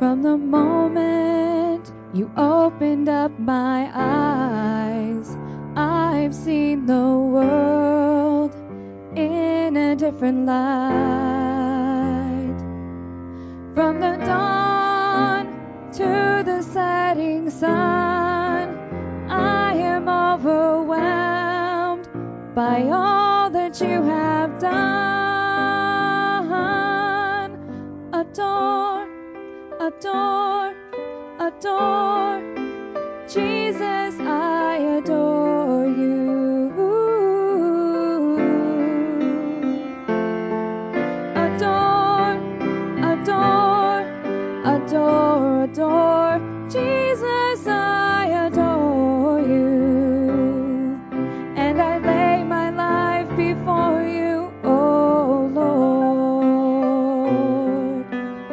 From the moment you opened up my eyes, I've seen the world in a different light. From the dawn to the setting sun, I am overwhelmed by all that you have done. Adore, adore, adore. Jesus, I adore you. Adore, adore, adore, adore. Jesus, I adore you. And I lay my life before you, oh Lord.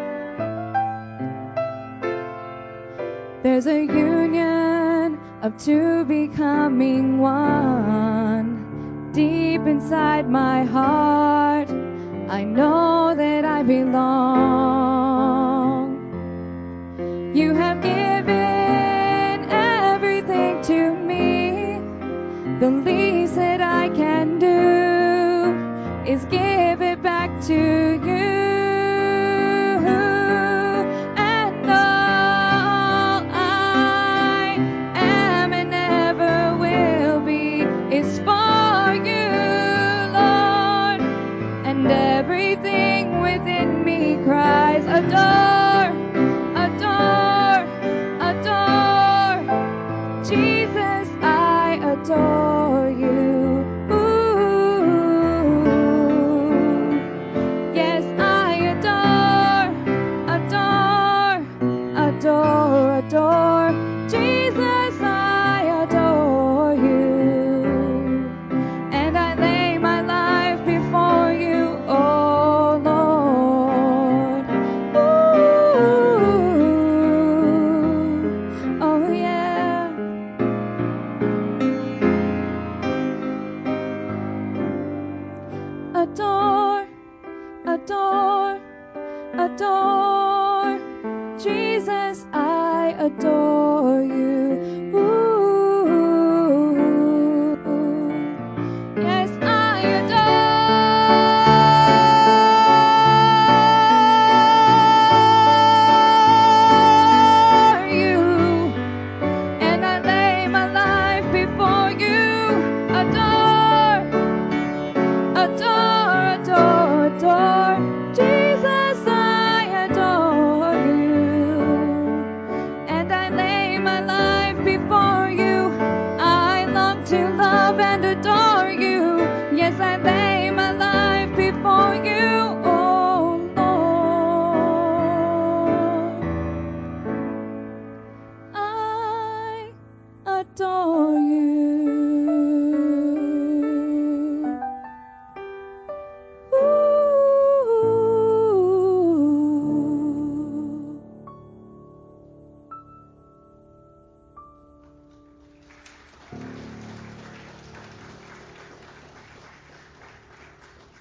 There's a union of two becoming one. Deep inside my heart, I know that I belong. You have given everything to me. The least that I can do is give it back to you. And all I am and ever will be is for you, Lord. And everything within me cries, adore, adore, adore. Jesus, I adore you. Ooh. Yes, I adore, adore, adore